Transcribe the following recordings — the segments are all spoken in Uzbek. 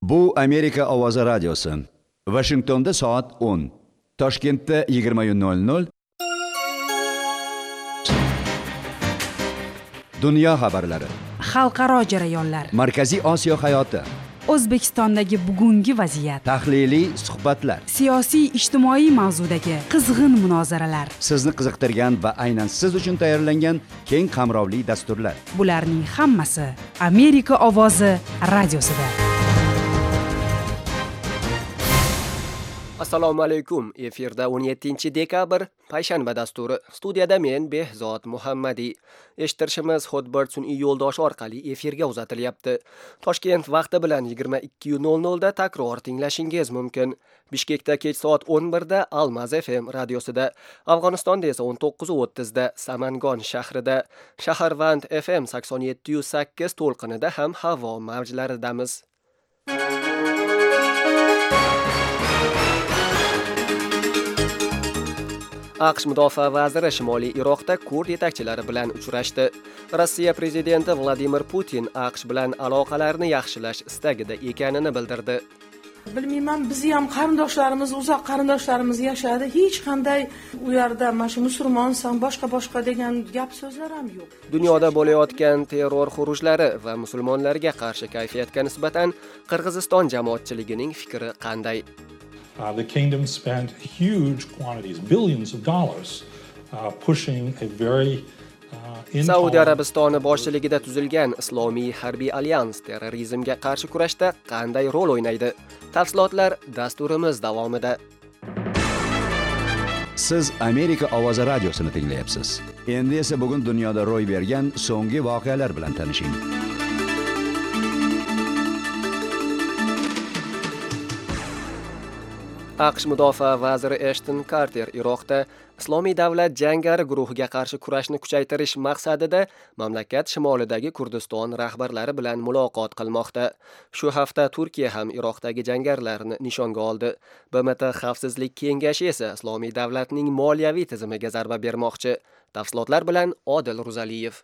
Bu Amerika Ovozi radiosi. Washingtonda soat 10, Toshkentda 20:00. Dunyo xabarlari. Xalqaro jarayonlar. Markaziy Osiyo hayoti. O'zbekistondagi bugungi vaziyat. Tahliliy suhbatlar. Siyosiy ijtimoiy mavzudagi qizg'in munozaralar. Sizni qiziqtirgan va aynan siz uchun tayyorlangan keng qamrovli dasturlar. Bularning hammasi Amerika Ovozi radiosida. Assalomu alaykum. Efirda 17-dekabr payshanba dasturi. Studiyada men Behzod Muhammadiy. Eshittirishimiz Hotbird sun'iy yo'ldosh orqali efirga uzatilyapti. Toshkent vaqti bilan 22:00 da takror tinglashingiz mumkin. Bishkekda kech soat 11 da Almaz FM radiosida, Afg'onistonda esa 19:30 da Samangon shahrida, Shaharvand FM 87.8 to'lqinida ham havo mavjlaridamiz. AQSh mudofaa vaziri Shimoliy Iroqda kurd yetakchilari bilan uchrashdi. Rossiya prezidenti Vladimir Putin AQSh bilan aloqalarni yaxshilash istagida ekanini bildirdi. Bilmayman, bizni ham qarindoshlarimiz, uzoq qarindoshlarimiz yashadi. Hech qanday u yerda mana musulmonsan, boshqa degan gap so'zlar ham yo'q. Dunyoda bo'layotgan terror xurujlari va musulmonlarga qarshi kayfiyatga nisbatan Qirg'iziston jamoatchiligining fikri qanday? The kingdom spent huge quantities, billions of dollars, pushing a very Saudiya Arabistoni boshchiligida tuzilgan Islomiy harbiy alyans terrorizmga qarshi kurashda qanday rol o'ynaydi? Tafsilotlar dasturimiz davomida. Siz Amerika Ovozi radiosini tinglayapsiz. Endi esa bugun dunyoda ro'y bergan so'nggi voqealar bilan tanishing. AQSh mudofaa vaziri Ashton Carter Iroqda Islomiy davlat jangari guruhiga qarshi kurashni kuchaytirish maqsadida mamlakat shimolidagi Kurdiston rahbarlari bilan muloqot qilmoqda. Shu hafta Turkiya ham Iroqdagi jangarilarni nishonga oldi. BMT Xavfsizlik kengashi esa Islomiy davlatning moliyaviy tizimiga zarba bermoqchi. Tafsilotlar bilan Odil Ruzaliyev.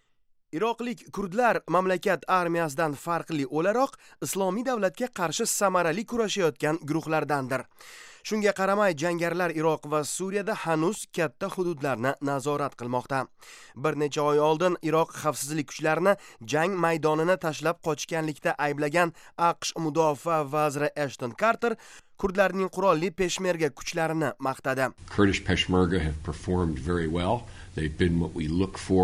Iroqlik kurdlar mamlakat armiyasidan farqli o'laroq Islomiy davlatga qarshi samarali kurashayotgan guruhlardandir. Shunga qaramay jangarilar Iroq va Suriyada hanuz katta hududlarni nazorat qilmoqda. Bir necha oy oldin Iroq xavfsizlik kuchlarini jang maydonini tashlab qochganlikda ayblagan AQSh mudofaa vaziri Ashton Carter kurdlarning qurolli peshmerga kuchlarini maqtadi. Kurdish Peshmerga have performed very well. They've been what we look for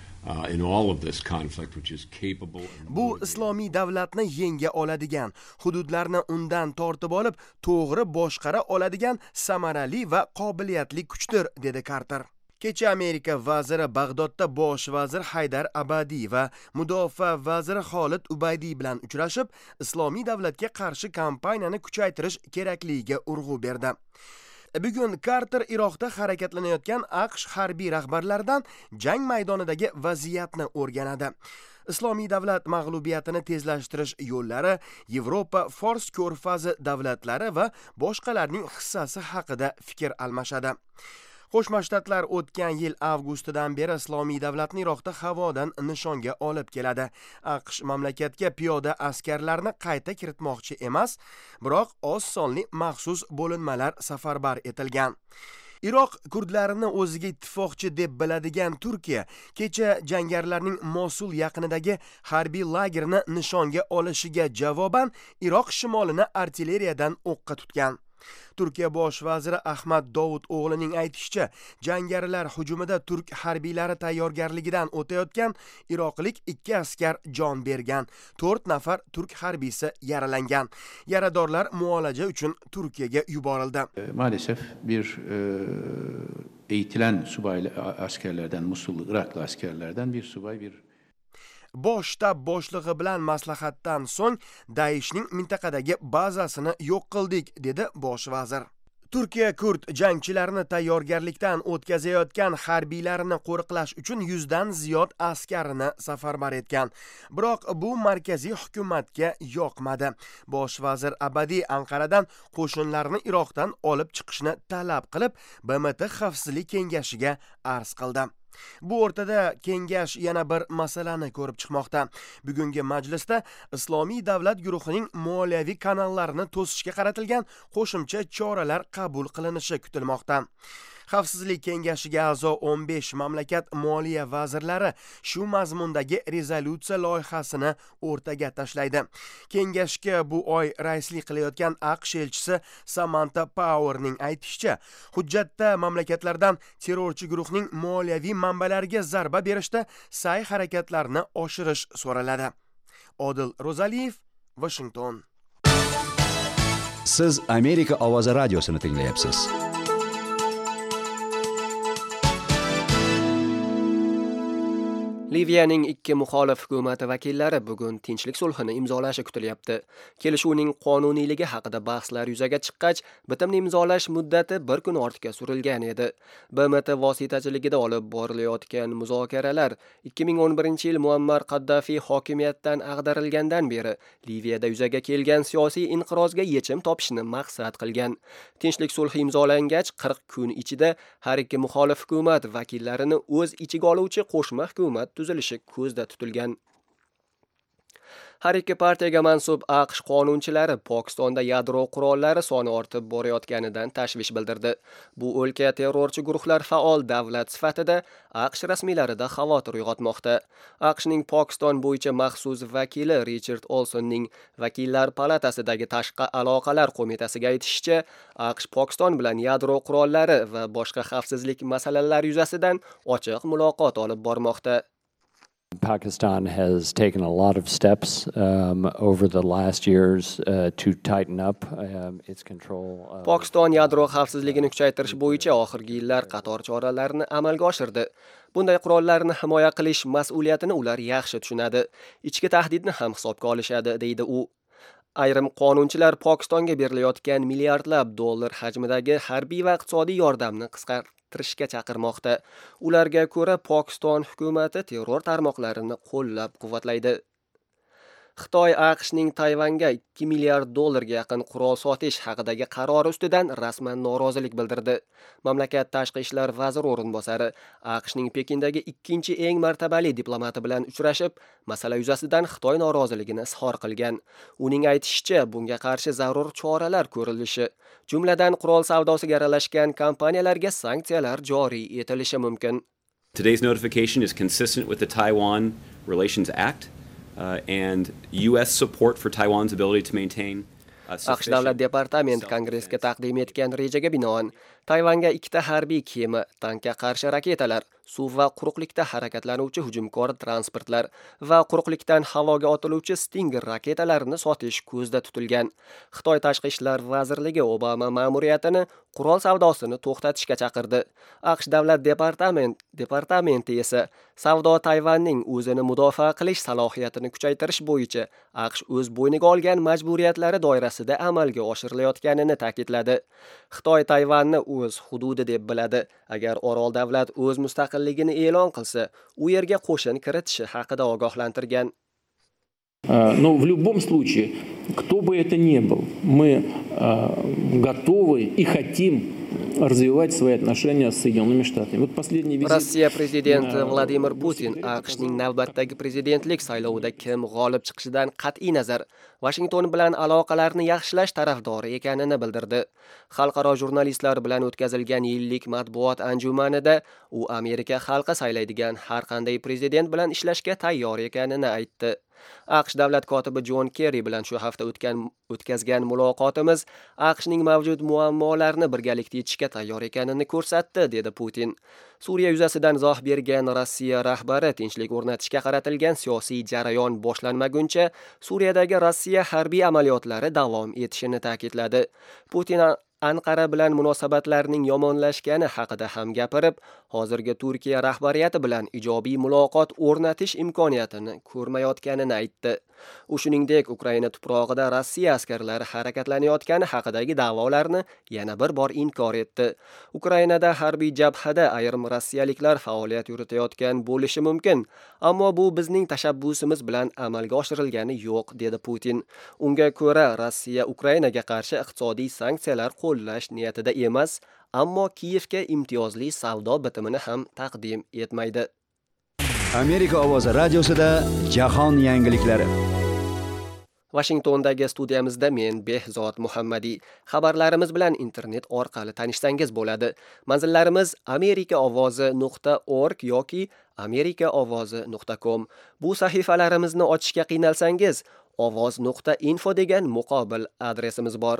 in all of this conflict, which is capable. Bu islomiy davlatni yenga oladigan, hududlarni undan tortib olib, to'g'ri boshqara oladigan samarali va qobiliyatli kuchdir, dedi Carter. Kecha Amerika vaziri Bag'dodda bosh vazir Haydar Abadiy va mudofaa vaziri Xolid Ubaydiy bilan uchrashib, islomiy davlatga qarshi kampaniyani kuchaytirish kerakligiga urg'u berdi. Bugun Carter Iroqda harakatlanayotgan AQSh harbiy rahbarlaridan jang maydonidagi vaziyatni o'rganadi. Islomiy davlat mag'lubiyatini tezlashtirish yo'llari, Yevropa, Fors ko'rfazi davlatlari va boshqalarning hissasi haqida fikr almashadi. Qo'shma Shtatlar o'tgan yil avgustidan beri Islomiy davlatni Iroqda havodan nishonga olib keladi. AQSh mamlakatga piyoda askarlarni qayta kiritmoqchi emas, biroq oz sonli maxsus bo'linmalar safarbar etilgan. Iroq kurdlarini o'ziga ittifoqchi deb biladigan Turkiya kecha jangarilarning Mosul yaqinidagi harbiy lagerni nishonga olishiga javoban Iroq shimolini artilleriyadan o'qqa tutgan. Turkiya bosh vaziri Ahmad Dovud o'g'lining aytishicha, jangarilar hujumida turk harbiylari tayyorgarligidan o'tayotgan iroqlik 2 askar jon bergan, 4 nafar turk harbiysi yaralangan. Yaradorlar muolaja uchun Turkiyaga yuborildi. Maalesef bir eğitilen subay askerlerden, Musul Iraklı askerlerden bir subay Bosh shtab boshlig'i bilan maslahatdan so'ng Daeshning mintaqadagi bazasini yo'q qildik, dedi bosh vazir. Turkiya kurd jangchilarini tayyorgarlikdan o'tkazayotgan harbiylarini qo'riqlash uchun 100 dan ziyod askarini safarbar etgan. Biroq bu markaziy hukumatga yoqmadi. Bosh vazir Abadiy Anqaradan qo'shinlarni Iroqdan olib chiqishni talab qilib, BMT Xavfsizlik kengashiga arz qildi. Bu o'rtada kengash yana bir masalani ko'rib chiqmoqda. Bugungi majlisda Islomiy davlat guruhining moliyaviy kanallarini to'sishga qaratilgan qo'shimcha choralar qabul qilinishi kutilmoqda. Xavfsizlik kengashiga a'zo 15 mamlakat moliya vazirlari shu mazmundagi rezolyutsiya loyihasini o'rtaga tashlaydi. Kengashga bu oy raislik qilayotgan AQSh elchisi Samantha Powerning aytishicha, hujjatda mamlakatlardan terrorchi guruhning moliyaviy manbalariga zarba berishda sa'y-harakatlarni oshirish so'raladi. Odil Rozaliyev, Washington. Siz Amerika ovozi radiosini tinglayapsiz. Liviyaning ikki muxolif hukumati vakillari bugun tinchlik sulhini imzolashi kutilyapti. Kelishuvning qonuniyligi haqida bahslar yuzaga chiqqach, bitimni imzolash muddati bir kun ortga surilgan edi. BMT vositachiligida olib borilayotgan muzokaralar 2011-yil Muammar Qaddafi hokimiyatdan ag'darilgandan beri Liviyada yuzaga kelgan siyosiy inqirozga yechim topishni maqsad qilgan. Tinchlik sulhi imzolangach 40 kun ichida har ikki muxolif hukumat vakillarini o'z ichiga oluvchi qo'shma hukumat tuzilishi ko'zda tutilgan. Har ikki partiyaga mansub AQSh qonunchilari Pokistonda yadro qurollari soni ortib borayotganidan tashvish bildirdi. Bu o'lka terrorchi guruhlar faol davlat sifatida AQSh rasmiylarida xavotir uyg'otmoqda. AQShning Pokiston bo'yicha maxsus vakili Richard Olsonning Vakillar palatasidagi tashqi aloqalar qo'mitasiga aytishicha, AQSh Pokiston bilan yadro qurollari va boshqa xavfsizlik masalalari yuzasidan ochiq muloqot olib bormoqda. Pakistan has taken a lot of steps over the last years to tighten up its control. Pokiston yadro xavfsizligini kuchaytirish bo'yicha oxirgi yillar qator choralarni amalga oshirdi. Bunday qurollarni himoya qilish mas'uliyatini ular yaxshi tushunadi. Ichki tahdidni ham hisobga olishadi, deydi u. Ayrim qonunchilar Pokistonga berilayotgan milliardlab dollar hajmidagi harbiy va iqtisodiy yordamni qisqartirishga chaqirmoqda. Ularga ko'ra Pokiston hukumati terror tarmoqlarini qo'llab-quvvatlaydi. Xitoy AQShning Tayvanga 2 milliard dollarga yaqin qurol sotish haqidagi qarori ustidan rasman norozilik bildirdi. Mamlakat tashqi ishlar vaziri o'rinbosari AQShning Pekindagi ikkinchi eng martabali diplomati bilan uchrashib, masala yuzasidan Xitoy noroziligini izhor qilgan. Uning aytishicha, bunga qarshi zarur choralar ko'rilishi, jumladan qurol savdosiga aralashgan kompaniyalarga sanksiyalar joriy etilishi mumkin. Today's notification is consistent with the Taiwan Relations Act. And U.S. support for Taiwan's ability to maintain AQSh Davlat departamenti Kongressga taqdim etgan rejaga binoan Tayvanga ikkita harbiy kema, tankga qarshi raketalar, suv va quruqlikda harakatlanuvchi hujumkor transportlar va quruqlikdan havoga otiluvchi Stinger raketalarini sotish ko'zda tutilgan. Xitoy tashqi ishlar vazirligi Obama ma'muriyatini qurol savdosini to'xtatishga chaqirdi. AQSh Davlat departamenti esa savdo Tayvanning o'zini mudofaa qilish salohiyatini kuchaytirish bo'yicha AQSh o'z bo'yniga olgan majburiyatlari doirasida amalga oshirilayotganini ta'kidladi. Xitoy Tayvanni o'z hududi deb biladi. Agar orol davlat o'z mustaqilligini e'lon qilsa, u yerga qo'shin kiritishi haqida ogohlantirgan. Но в любом случае, кто бы это ни был, мы готовы и хотим развивать свои отношения с Соединенными Штатами. Вот последний визит. Rossiya prezidenti Vladimir Putin AQShning navbatdagi prezidentlik saylovida kim g'olib chiqishidan qat'iy nazar Washington bilan aloqalarni yaxshilash tarafdori ekanini bildirdi. Xalqaro jurnalistlar bilan o'tkazilgan yillik matbuot anjumanida u Amerika xalqi saylaydigan har qanday prezident bilan ishlashga tayyor ekanini aytdi. AQSh davlat kotibi John Kerry bilan shu hafta o'tkazgan muloqotimiz AQShning mavjud muammolarini birgalikda yechishga tayyor ekanini ko'rsatdi, dedi Putin. Suriya yuzasidan izoh bergan Rossiya rahbari tinchlik o'rnatishga qaratilgan siyosiy jarayon boshlanmaguncha Suriyadagi Rossiya harbiy amaliyotlari davom etishini ta'kidladi. Putin Anqara bilan munosabatlarning yomonlashgani haqida ham gapirib, hozirgi Turkiya rahbariyati bilan ijobiy muloqot o'rnatish imkoniyatini ko'rmayotganini aytdi. U shuningdek, Ukraina tuprog'ida Rossiya askarlari harakatlanayotgani haqidagi da'volarni yana bir bor inkor etdi. Ukrainada harbiy jabhada ayrim rossiyaliklar faoliyat yuritayotgan bo'lishi mumkin, ammo bu bizning tashabbusimiz bilan amalga oshirilgani yo'q, dedi Putin. Unga ko'ra, Rossiya Ukrainaga qarshi iqtisodiy sanksiyalar qo'llash niyatida emas, ammo Kiyevga imtiyozli savdo bitimini ham taqdim etmaydi. Amerika ovozi radiosida jahon yangiliklari. Washingtondagi studiyamizda men Behzod Muhammadiy. Xabarlarimiz bilan internet orqali tanishsangiz bo'ladi. Manzillarimiz amerikaovozi.org yoki amerikaovozi.com. Bu sahifalarimizni ochishga qiynalsangiz, ovoz.info degan muqobil adresimiz bor.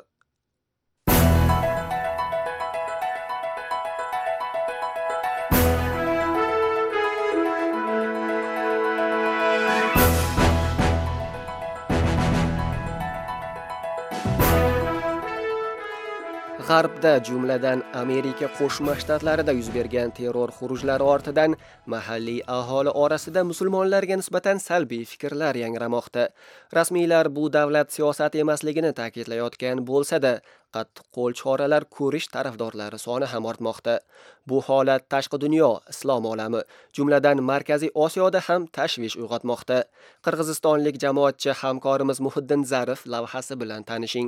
G'arbda, jumladan Amerika Qo'shma Shtatlarida yuz bergan terror xurujlari ortidan mahalliy aholi orasida musulmonlarga nisbatan salbiy fikrlar yangramoqda. Rasmiylar bu davlat siyosati emasligini ta'kidlayotgan bo'lsa-da, qattiq qo'l choralar ko'rish tarafdorlari soni ham ortmoqda. Bu holat tashqi dunyo, islom olami, jumladan Markaziy Osiyoda ham tashvish uyg'otmoqda. Qirg'izistonlik jamoatchi hamkorimiz Muhiddin Zarif lavhasi bilan tanishing.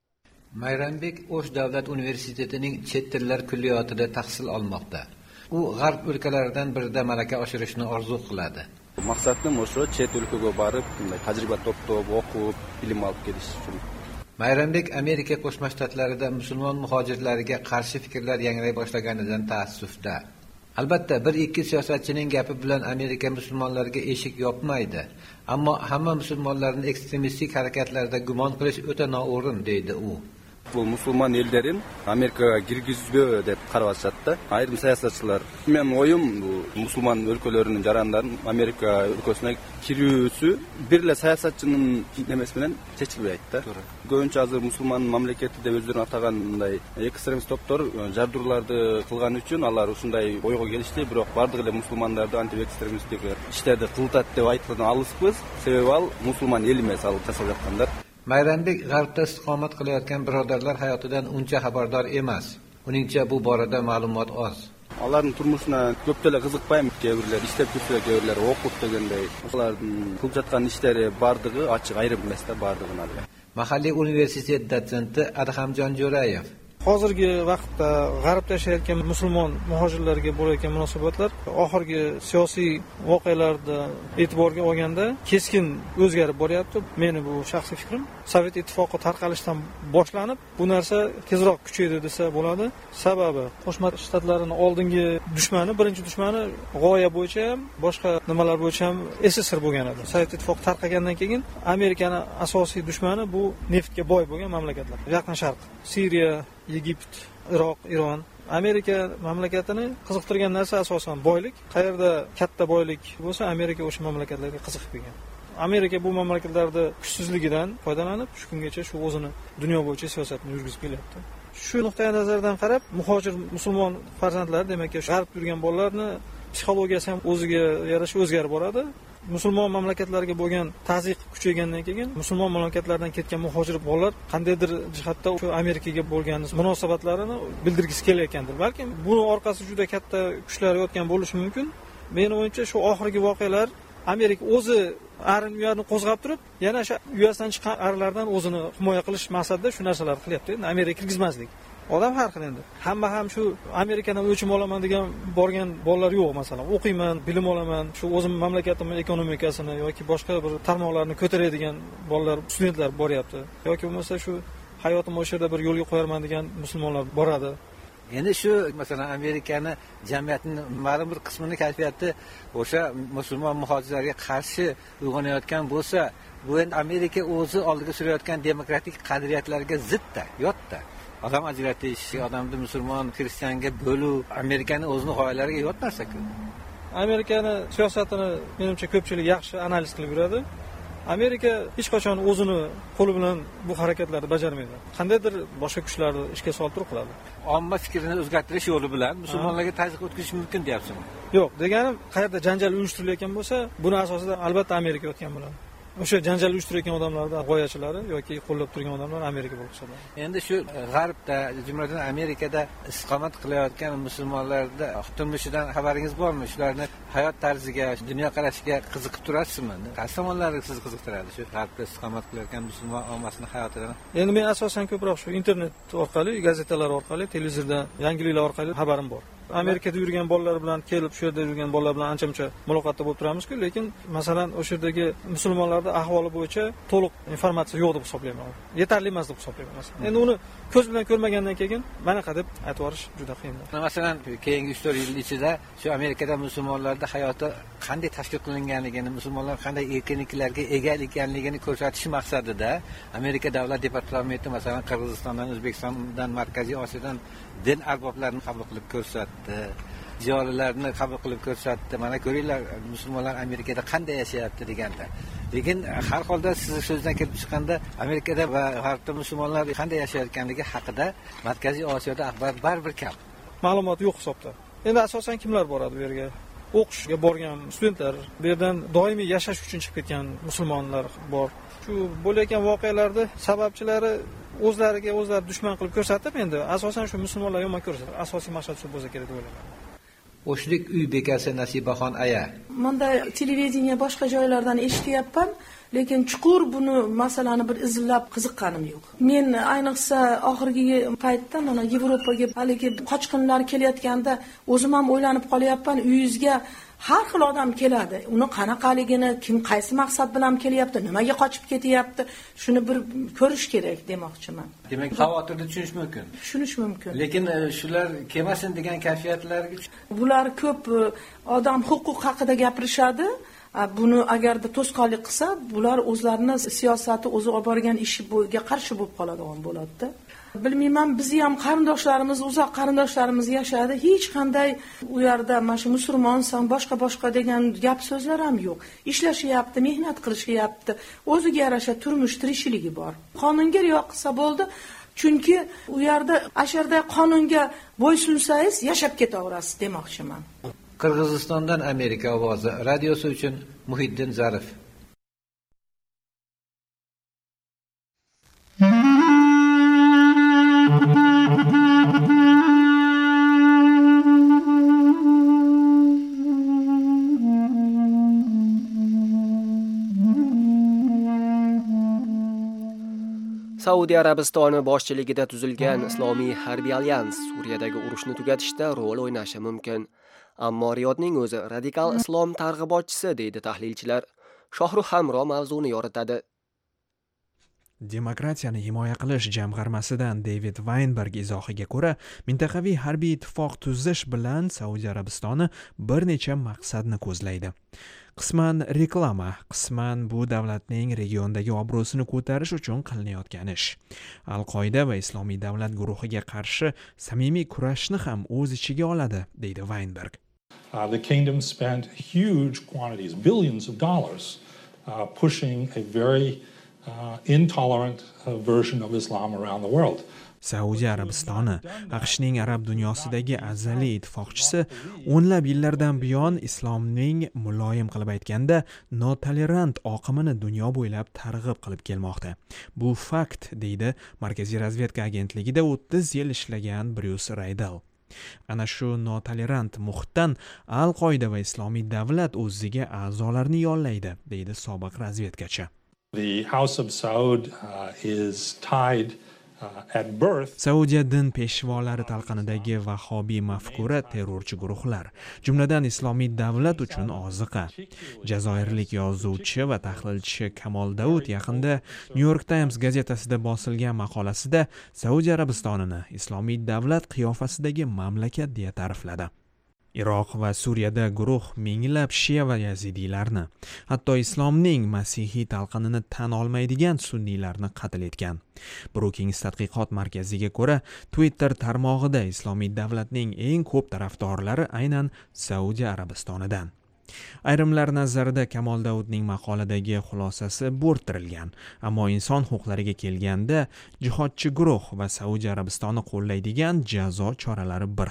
Mayranbek O'sh davlat universitetining chet tillar kulliyotida tahsil olmoqda. U g'arb o'lkalaridan birida malaka oshirishni orzu qiladi. Maqsadim o'sha chet o'lkaga borib, tajriba to'plab, o'qib, bilim olib kelish uchun. Mayranbek Amerika Qo'shma Shtatlarida musulmon muhojirlarga qarshi fikrlar yangray boshlaganidan taassufda. Albatta, bir ikki siyosatchining gapi bilan Amerika musulmonlarga eshik yopmaydi. Ammo hamma musulmonlarni ekstremistik harakatlarda gumon qilish o'ta noo'rin, deydi u. Bu musulmon ellerin Amerika'ya girgizbö deb qarashadi. Ayrim siyosatchilar men oyum bu musulmon өлкөлөрүнүн жарандарынын Amerika өлкөсүнө кирүүсү бирла саясатчынын немеси менен чечилбейт да. Көбүнчө азыр мусулман мамлекети деп өздөрүн атагандай экстремист топтор жардырларды кылган үчүн алар ушундай ойго келишти, бирок бардык эле мусулмандарды антиэкстремисттик иштерди кылтат деп айткандан алыспыз. Себеби ал мусулман эл эмес, ал жасап жаткандар. Mayranbek g'arbda istiqomat qilayotgan birodarlar hayotidan uncha xabardor emas. Uningcha bu borada ma'lumot oz. Алардын турмушуна көп деле кызыкпайм. Кээ бирлер иштеп жүрсө, кээ бирлер окуп дегендей. Алардын кылып жаткан иштери бардыгы ачык, айрым эмес да бардыгын алып. Mahalliy universitet dotsenti Adhamjon Jo'rayev hozirgi vaqtda g'arbda yashayotgan musulmon muhojirlarga bo'layotgan munosabatlar oxirgi siyosiy voqealarda e'tiborga olganda keskin o'zgarib boryapti. Meni bu shaxsiy fikrim. Sovet ittifoqi tarqalishdan boshlanib, bu narsa tezroq kuchaydi desa bo'ladi. Sababi Qo'shma Shtatlarning oldingi dushmani, birinchi dushmani g'oya bo'yicha ham, boshqa nimalar bo'yicha ham SSR bo'lgan edi. Sovet ittifoqi tarqagandan keyin Amerikaning asosiy dushmani bu neftga boy bo'lgan mamlakatlar. Yaqin Sharq, Suriya, Egipt, Iroq, Iron. Amerika mamlakatini qiziqtirgan narsa asosan boylik. Qayerda katta boylik bo'lsa, Amerika o'sha mamlakatlarga qiziqib kelgan. Amerika bu mamlakatlarda kuchsizligidan foydalanib, shu kungacha shu o'zini dunyo bo'yicha siyosatni yurgizib kelyapti. Shu nuqtai nazardan qarab, muhojir musulmon farzandlar, demak, g'arb yurgan bolalarni psixologiyasi ham o'ziga yarasha o'zgarib boradi. Musulmon mamlakatlarga bo'lgan ta'ziq kuchaygandan keyin musulmon mamlakatlardan ketgan muhojir bolalar qandaydir jihatda o'sha Amerikaga bo'lgan munosabatlarini bildirgisi kelayotgandir. Balki buni orqasida juda katta kuchlar yotgan bo'lishi mumkin. Meni o'yimcha shu oxirgi voqealar Amerika o'zi arin uyarni qo'zg'ab turib, yana o'sha uyasidan chiqqan arilardan o'zini himoya qilish maqsadida shu narsalarni qilyapti. Amerika kirgizmaslik. Odam har xil endi. Hamma ham shu Amerikadan o'chim olaman degan borgan bolalar yo'q, masalan. O'qiyman, bilim olaman, shu o'zim mamlakatimning ekonomikasini yoki boshqa bir tarmoqlarni ko'taradigan bolalar, studentlar boryapti. Yoki bo'lmasa shu hayotimni o'sha yerda bir yo'lga qo'yarman degan musulmonlar boradi. Endi shu masalan Amerikani jamiyatining ma'lum bir qismini kayfiyati o'sha musulmon muhojirlarga qarshi uyg'onayotgan bo'lsa, bu endi Amerika o'zi oldiga surayotgan demokratik qadriyatlarga zidda, yotda. Odam ajratish, odamni musulmon, xristianga bo'luv, Amerikaning o'zining g'oyalariga yot narsa-ku. Amerikaning siyosatini menimcha ko'pchilik yaxshi analiz qilib yuradi. Amerika hech qachon o'zini qo'li bilan bu harakatlarni bajarmaydi. Qandaydir boshqa kuchlarni ishga solib turib qiladi. Omma fikrini o'zgartirish yo'li bilan musulmonlarga ta'ziq o'tkazish mumkin deyapsizmi? Yo'q, deganim qayerda janjal uyushtirilayotgan bo'lsa, buni asosida albatta Amerika yotgan bo'ladi. o'sha janjal uyushtirayotgan odamlarni g'oyachilari yoki qo'llab turgan odamlar Amerika bo'lib hisoblanadi. Endi shu g'arbda, jumladan Amerikada istiqomat qilayotgan musulmonlarda turmushidan xabaringiz bormi? Shularni hayot tarziga, dunyoqarashiga qiziqib turasizmi? Qaysi tomonlari sizni qiziqtiradi shu g'arbda istiqomat qilayotgan musulmon ommasining hayotidan? Endi men asosan ko'proq shu internet orqali, gazetalar orqali, televizorda, yangiliklar orqali xabarim bor. Amerikada yurgan bolalar bilan kelib, shu yerda yurgan bolalar bilan ancha-muncha muloqotda bo'lib turamiz-ku, lekin masalan o'sha yerdagi musulmonlarning ahvoli bo'yicha to'liq informatsiya yo'q deb hisoblayman. Yetarli emas deb hisoblayman. Endi uni ko'z bilan ko'rmagandan keyin manaqa deb aytib yuborish juda qiyin. Masalan, keyingi 3-4 yil ichida shu Amerikada musulmonlarning hayoti qanday tashkil qilinganligini, musulmonlar qanday erkinliklarga ega ekanligini ko'rsatish maqsadida Amerika davlat departamenti masalan Qirg'izistondan, O'zbekistondan, Markaziy Osiyodan din arboblarini qabul qilib ko'rsatdi. Ziyolilarni qabul qilib ko'rsatdi. Mana ko'ringlar, musulmonlar Amerikada qanday yashayapti deganda. Lekin har holda siz so'zdan kelib chiqqanda Amerikada va g'arbda musulmonlar qanday yashayotganligi haqida Markaziy Osiyoda axborot baribir kam. Ma'lumot yo'q hisobda. Endi asosan kimlar boradi bu yerga? O'qishga borgan studentlar, bu yerdan doimiy yashash uchun chiqib ketgan musulmonlar bor. Shu bo'layotgan voqealarda sababchilari o'zlariga o'zlari dushman qilib ko'rsatib, endi asosan shu musulmonlar yomon ko'rsatadi. Asosiy maqsad shu bo'lsa kerak deb o'ylayman. O'shlik uy bekasi Nasibaxon aya. Menda televideniya boshqa joylardan eshityapman, lekin chuqur buni masalani bir izlab qiziqqanim yo'q. Men ayniqsa oxirgi paytda mana Yevropaga haligi qochqinlar kelayotganda o'zim ham o'ylanib qolyapman, uyingizga har xil odam keladi. Uni qanaqaligini, kim qaysi maqsad bilan kelyapti, nimaga qochib ketyapti, shuni bir ko'rish kerak demoqchiman. Demak, xavotirni tushunish mumkin. Tushunish mumkin. Lekin shular kelmasin degan kayfiyatlarga bular ko'p odam huquq haqida gapirishadi. Buni agarda to'sqonlik qilsa, bular o'zlarini siyosati o'zi olib borgan ishiga qarshi bo'lib qoladigan bo'ladi-da. Bilmayman, bizni ham qarindoshlarimiz, uzoq qarindoshlarimiz yashadi. Hech qanday u yerda mana shu musulmonsan, boshqa degan gap so'zlar ham yo'q. Ishlashyapti, mehnat qilishyapti, o'ziga yarasha turmush tirikchiligi bor. Qonunga rioya qilsa bo'ldi. Chunki u yerda asharda qonunga bo'ysunsangiz yashab ketaverasiz demoqchiman. Qirg'izistondan Amerika ovozi radiosi uchun Muhiddin Zarif. Saudiya Arabistoni boshchiligida tuzilgan Islomiy harbiy alyans Suriyadagi urushni tugatishda rol o'ynashi mumkin. Ammo Riyodning o'zi radikal islom targ'ibotchisi deydi tahlilchilar. Shohruh Hamro mavzuni yoritadi. Demokratiyani himoya qilish jamg'armasidan David Weinberg izohiga ko'ra, mintaqaviy harbiy ittifoq tuzish bilan Saudiya Arabistoni bir necha maqsadni ko'zlaydi. Qisman reklama, qisman bu davlatning regiondagi obro'sini ko'tarish uchun qilinayotgan ish. Al-Qoida va Islomiy davlat guruhiga qarshi samimiy kurashni ham o'z ichiga oladi, deydi Weinberg. The kingdom spent huge quantities, billions of dollars, pushing a very intolerant version of Islam around the world. Saudiya Arabistoni AQShning arab dunyosidagi azaliy ittifoqchisi o'nlab yillardan buyon islomning muloyim qilib aytganda notolerant oqimini dunyo bo'ylab targ'ib qilib kelmoqda. Bu fakt, deydi Markaziy razvedka agentligida 30 yil ishlagan Bruce Raydel. Ana shu notolerant muhitdan Al-Qoida va Islomiy davlat o'ziga a'zolarni yollaydi, deydi sobiq razvedkachi. The House of Saud is tied at birth. Saudiya din peshvolari talqinidagi vahobiy mafkura terrorchi guruhlar, jumladan Islomiy davlat uchun oziqa. Jazoirlik yozuvchi va tahlilchi Kamol Daud yaqinda New York Times gazetasida bosilgan maqolasida Saudiya Arabistonini Islomiy davlat qiyofasidagi mamlakat deya ta'rifladi. Iroq va Suriyada guruh minglab shia va yazidiylarni, hatto islomning masihiy talqinini tan olmaydigan sunniylarni qatl etgan. Brookings tadqiqot markaziga ko'ra, Twitter tarmog'ida Islomiy davlatning eng ko'p tarafdorlari aynan Saudiya Arabistonidan. Ayrimlar nazarida Kamol Davudning maqoladagi xulosasi bo'rttirilgan, ammo inson huquqlariga kelganda jihodchi guruh va Saudiya Arabistoni qo'llaydigan jazo choralari bir xil.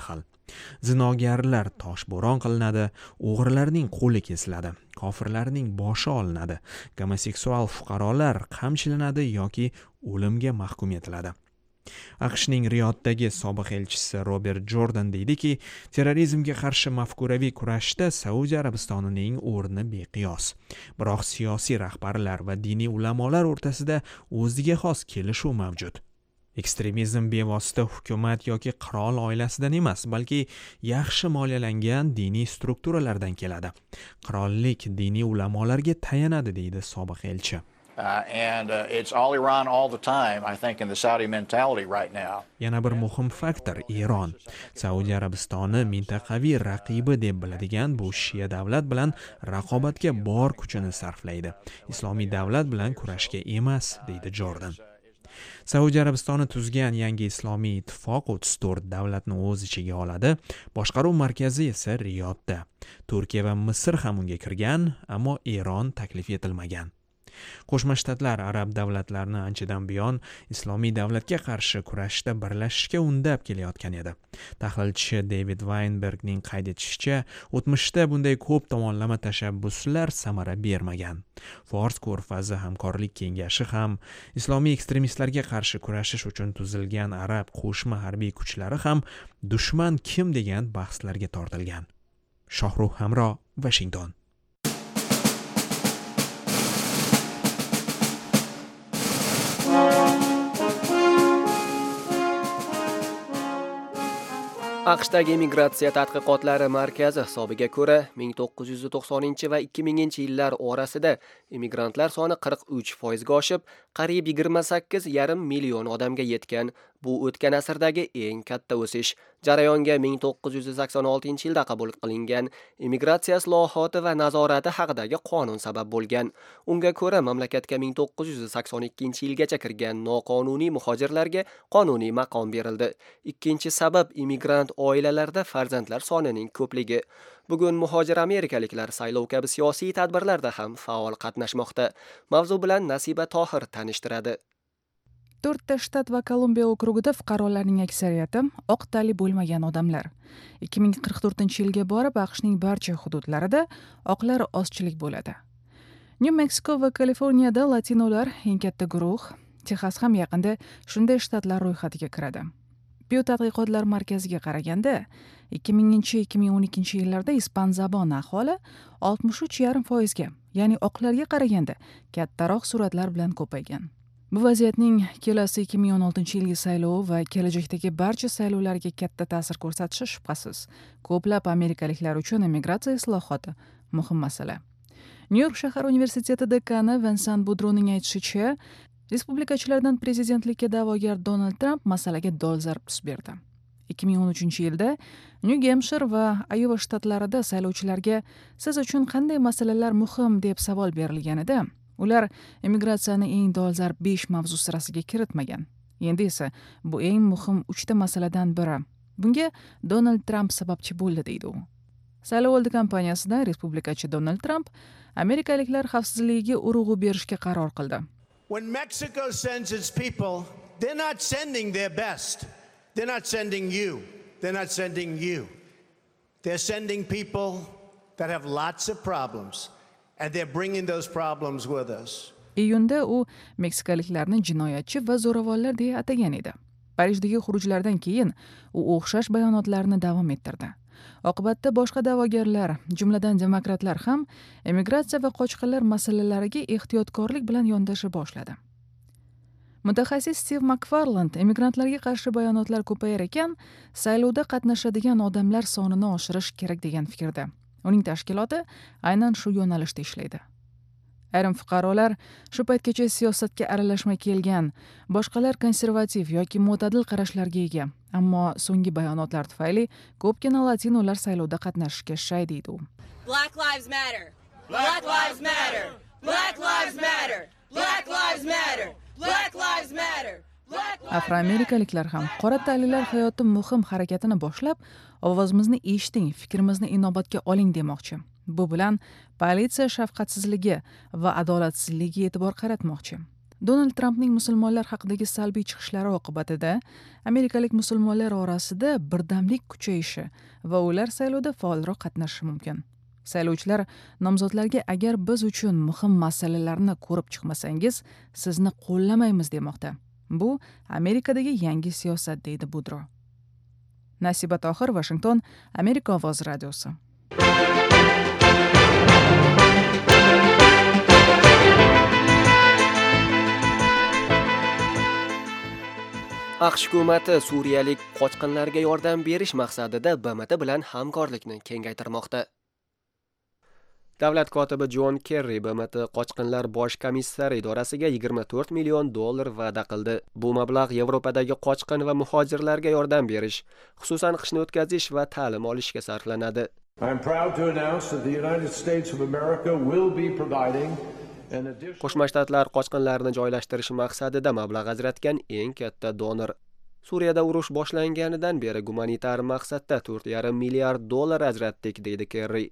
Zinogarlar toshbo'ron qilinadi, o'g'rilarning qo'li kesiladi, kofirlarning boshi olinadi, gomoseksual fuqarolar qamchilanadi yoki o'limga mahkum etiladi. AQShning Riyoddagi sobiq elchisi Robert Jordan deydiki, terrorizmga qarshi mafkuraviy kurashda Saudiya Arabistonining o'rni beqiyos. Biroq siyosiy rahbarlar va diniy ulamolar o'rtasida o'ziga xos kelishuv mavjud. Ekstremizm bevosita hukumat yoki qirol oilasidan emas, balki yaxshi moliyalangan diniy strukturalardan keladi. Qirollik diniy ulamolarga tayanadi, deydi sobiq elchi. It's all Iran all the time, I think, in the Saudi mentality right now. Yana bir muhim faktor Eron. Saudiya Arabistoni mintaqaviy raqibi deb biladigan bu Shia davlat bilan raqobatga bor kuchini sarflaydi. Islomiy davlat bilan kurashga emas, deydi Jordan. Saudiya Arabistoni tuzgan yangi islomiy ittifoq 34 davlatni o'z ichiga oladi. Boshqaruv markazi esa Riyodda. Turkiya va Misr ham unga kirgan, ammo Eron taklif etilmagan. Qo'shma Shtatlar arab davlatlarini anchadan buyon islomiy davlatga qarshi kurashda birlashishga undab kelayotgan edi. Tahlilchi David Weinbergning qayd etishicha, o'tmishda bunday ko'p tomonlama tashabbuslar samara bermagan. Fors ko'rfazi hamkorlik kengashi ham, islomiy ekstremistlarga qarshi kurashish uchun tuzilgan arab qo'shma harbiy kuchlari ham dushman kim degan bahslarga tortilgan. Shohruh Hamro, Washington. AQShdagi immigratsiya tadqiqotlari markazi hisobiga ko'ra, 1990 va 2000 yillar orasida immigrantlar soni 43% ga oshib, qariyb 28,5 million odamga yetgan. Bu o'tgan asrdagi eng katta o'sish. Jarayonga 1986 yilda qabul qilingan immigratsiya islohoti va nazorati haqidagi qonun sabab bo'lgan. Unga ko'ra, mamlakatga 1982 yilgacha kirgan noqonuniy muhojirlarga qonuniy maqom berildi. Ikkinchi sabab immigrant oilalarda farzandlar sonining ko'pligi. Bugun muhojir amerikaliklar saylov kabi siyosiy tadbirlarda ham faol qatnashmoqda. Mavzu bilan Nasiba Tohir tanishtiradi. 4 shtat va Kolumbiya okrugida fuqarolarning aksariyati oq tanli bo'lmagan odamlar. 2044-yilga borib AQShning barcha hududlarida oqlar ozchilik bo'ladi. New Mexico va Kaliforniyada latinolar eng katta guruh, Texas ham yaqinda shunday shtatlar ro'yxatiga kiradi. Pew tadqiqotlar markaziga qaraganda, 2000-2012 yillarda ispan zaboni aholi 63,5%, ya'ni oqlarga qaraganda kattaroq sur'atlar bilan ko'paygan. Bu vaziyatning kelasi 2016 yilgi saylov va kelajakdagi barcha saylovlarga katta ta'sir ko'rsatishi shubhasiz. Ko'plab amerikaliklar uchun immigratsiya islohoti muhim masala. Nyu-York shahar universiteti dekani Vincent Boudreau'ning aytishicha, respublikachilardan prezidentlikka da'vogar Donald Trump masalaga dolzarb tus berdi. 2013-yilda New Hampshire va Iowa shtatlarida saylovchilarga siz uchun qanday masalalar muhim deb savol berilganida, ular immigratsiyani eng dolzarb 5 mavzu sirasiga kiritmagan. Endi esa bu eng muhim 3 ta masaladan biri. Bunga Donald Trump sababchi bo'ldi, deydi u. Saylovoldi kampaniyasida respublikachi Donald Trump amerikaliklar xavfsizligiga urg'u berishga qaror qildi. When Mexico sends its people, they're not sending their best. They're not sending you. They're not sending you. They're sending people that have lots of problems. And they're bringing those problems with us. Iyunda u meksikaliklarni jinoyatchi va zo'ravonlar deya atagan edi. Parijdagi xurujlardan keyin u o'xshash bayonotlarni davom ettirdi. Oqibatda boshqa da'vogarlar, jumladan demokratlar ham immigratsiya va qochqinlar masalalariga ehtiyotkorlik bilan yondasha boshladi. Mutaxassis Steve McFarland immigrantlarga qarshi bayonotlar ko'payar ekan, saylovda qatnashadigan odamlar sonini oshirish kerak degan fikrda. Uning tashkiloti aynan shu yo'nalishda ishlaydi. Ayrim fuqarolar shu paytgacha siyosatga aralashmay kelgan, boshqalar konservativ yoki mo'tadil qarashlarga ega. Ammo so'nggi bayonotlar tufayli ko'pgina latinolar saylovda qatnashishga shay, deydi u. Black lives matter. Black lives matter. Black lives matter. Black lives matter. Black lives matter. Afroamerikaliklar ham qora tanlilar hayoti muhim harakatini boshlab, ovozimizni eshiting, fikrimizni inobatga oling demoqchi. Bu bilan politsiya shafqatsizligi va adolatsizligiga e'tibor qaratmoqchi. Donald Trampning musulmonlar haqidagi salbiy chiqishlari oqibatida amerikalik musulmonlar orasida birdamlik kuchayishi va ular saylovda faolroq qatnashishi mumkin. Saylovchilar nomzodlarga agar biz uchun muhim masalalarni ko'rib chiqmasangiz, sizni qo'llamaymiz demoqda. Bu Amerikadagi yangi siyosat, deydi Budro. Nasiba Tohir, Washington, Amerika ovozi radiosi. AQSh hukumati suriyalik qochqinlarga yordam berish maqsadida BMT bilan hamkorlikni kengaytirmoqda. Davlat kotibi Jon Kerri BMT qochqinlar bosh komissari idorasiga $24 million va'da qildi. Bu mablag' Yevropadagi qochqin va muhojirlarga yordam berish, xususan qishni o'tkazish va ta'lim olishga sarflanadi. I'm proud to announce that the United States of America will be providing Qo'shma Shtatlar qochqinlarni joylashtirish maqsadida mablag' ajratgan eng katta donor. Suriyada urush boshlanganidan beri gumanitar maqsadda $4,5 milliard ajratdik, deydi Kerri.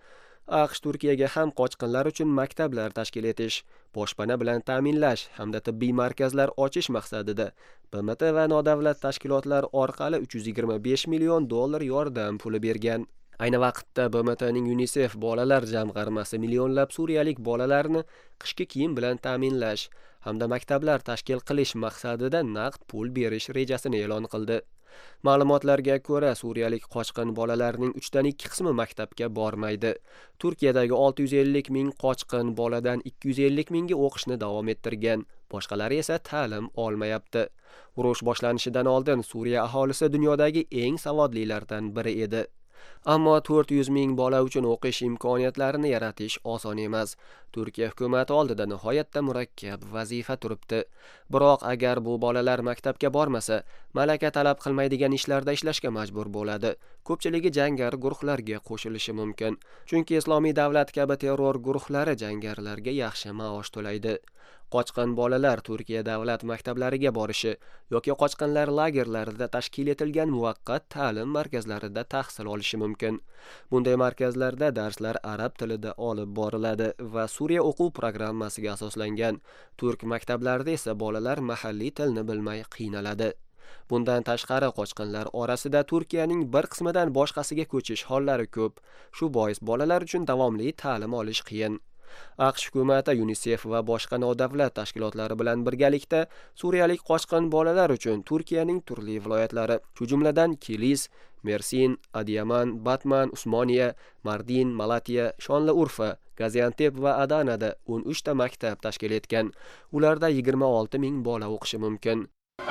AQSh Turkiyaga ham qochqinlar uchun maktablar tashkil etish, boshpana bilan ta'minlash hamda tibbiy markazlar ochish maqsadida BMT va nodavlat tashkilotlar orqali $325 million yordam puli bergan. Ayni vaqtda BMTning UNICEF bolalar jamg'armasi millionlab suriyalik bolalarni qishki kiyim bilan ta'minlash hamda maktablar tashkil qilish maqsadida naqd pul berish rejasini e'lon qildi. Ma'lumotlarga ko'ra, suriyalik qochqin bolalarning 2/3 qismi maktabga bormaydi. Turkiyadagi 650 ming qochqin boladan 250 mingi o'qishni davom ettirgan, boshqalari esa ta'lim olmayapti. Urush boshlanishidan oldin Suriya aholisi dunyodagi eng savodlilardan biri edi. Ammo 400 ming bola uchun o'qish imkoniyatlarini yaratish oson emas. Turkiya hukumati oldida nihoyatda murakkab vazifa turibdi. Biroq agar bu bolalar maktabga bormasa, malaka talab qilmaydigan ishlarda ishlashga majbur bo'ladi. Ko'pchiligi jangar guruhlarga qo'shilishi mumkin. Chunki Islomiy davlat kabi terror guruhlari jangarlarga yaxshi maosh to'laydi. Qochqin bolalar Turkiya davlat maktablariga borishi yoki qochqinlar lagerlarida tashkil etilgan muvaqqat ta'lim markazlarida tahsil olishi mumkin. Bunday markazlarda darslar arab tilida olib boriladi va Suriya o'quv programmasiga asoslangan. Turk maktablarida esa bolalar mahalliy tilni bilmay qiynaladi. Bundan tashqari qochqinlar orasida Turkiyaning bir qismidan boshqasiga ko'chish hollari ko'p. Shu bois bolalar uchun davomli ta'lim olish qiyin. AQSh hukumati UNICEF va boshqa nodavlat tashkilotlari bilan birgalikda suriyalik qochqin bolalar uchun Turkiyaning turli viloyatlari, shu jumladan Kilis, Mersin, Adiyaman, Batman, Usmoniya, Mardin, Malatya, Shonli-Urfa, Gaziantep va Adanada 13 ta maktab tashkil etgan. Ularda 26 ming bola o'qishi mumkin.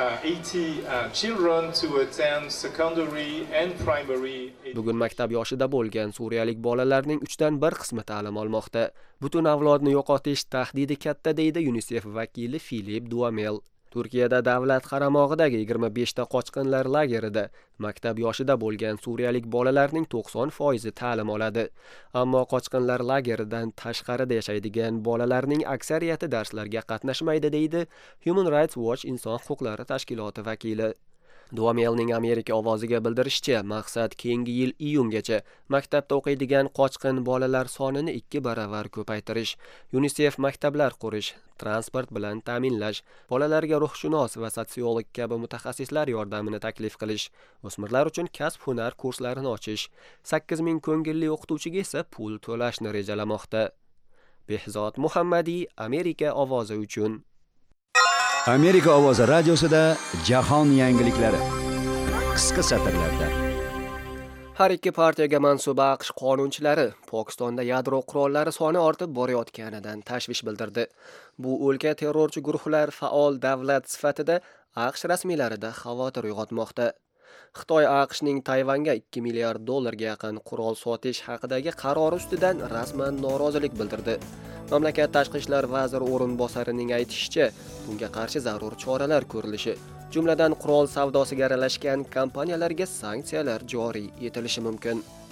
80 children to attend secondary and primary. Bugun maktab yoshida bo'lgan suriyalik bolalarning 1/3 qismi ta'lim olmoqda. Butun avlodni yo'qotish tahdidi katta, deydi UNICEF vakili Filip Duamel. Turkiyada davlat qaramog'idagi 25 ta qochqinlar lagerida maktab yoshida bo'lgan suriyalik bolalarning 90% ta'lim oladi. Ammo qochqinlar lageridan tashqarida yashaydigan bolalarning aksariyati darslarga qatnashmaydi, deydi Human Rights Watch inson huquqlari tashkiloti vakili. Duamelning Amerika ovoziga bildirishicha, maqsad keyingi yil iyungacha maktabda o'qiydigan qochqin bolalar sonini 2 baravar ko'paytirish, UNICEF maktablar qurish, transport bilan ta'minlash, bolalarga ruhshunos va sotsiolog kabi mutaxassislar yordamini taklif qilish, o'smirlar uchun kasb-hunar kurslarini ochish, 8 ming ko'ngilli o'qituvchiga esa pul to'lashni rejalamoqda. Behzod Muhammadiy, Amerika ovozi uchun. Amerika ovozi radiosida jahon yangiliklari. Qisqa satrlarda. Har ikki partiyaga mansub AQSh qonunchilari Pokistonda yadro qurollari soni ortib borayotganidan tashvish bildirdi. Bu o'lka terrorchi guruhlar faol davlat sifatida AQSh rasmiylarida xavotir uyg'otmoqda. Xitoy AQShning Tayvanga $2 milliard yaqin qurol sotish haqidagi qarori ustidan rasman norozilik bildirdi. Mamlakat tashqi ishlar vaziri o'rinbosarining aytishicha, bunga qarshi zarur choralar ko'rilishi, jumladan qurol savdosiga aralashgan kompaniyalarga sanksiyalar joriy etilishi mumkin.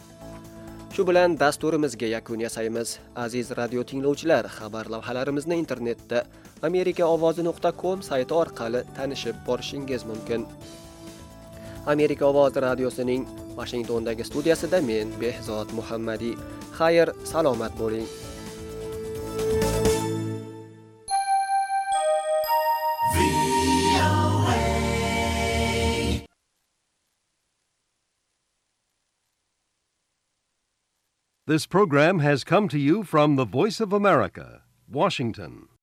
Shu bilan dasturimizga yakun yasaymiz. Aziz radio tinglovchilar, xabar lavhalarimizni internetda amerikaovozi.com sayti orqali tanishib borishingiz mumkin. Amerika ovozi radiosining Washingtondagi studiyasida men Behzod Muhammadiy. Xayr, salomat bo'ling. This program has come to you from the Voice of America, Washington.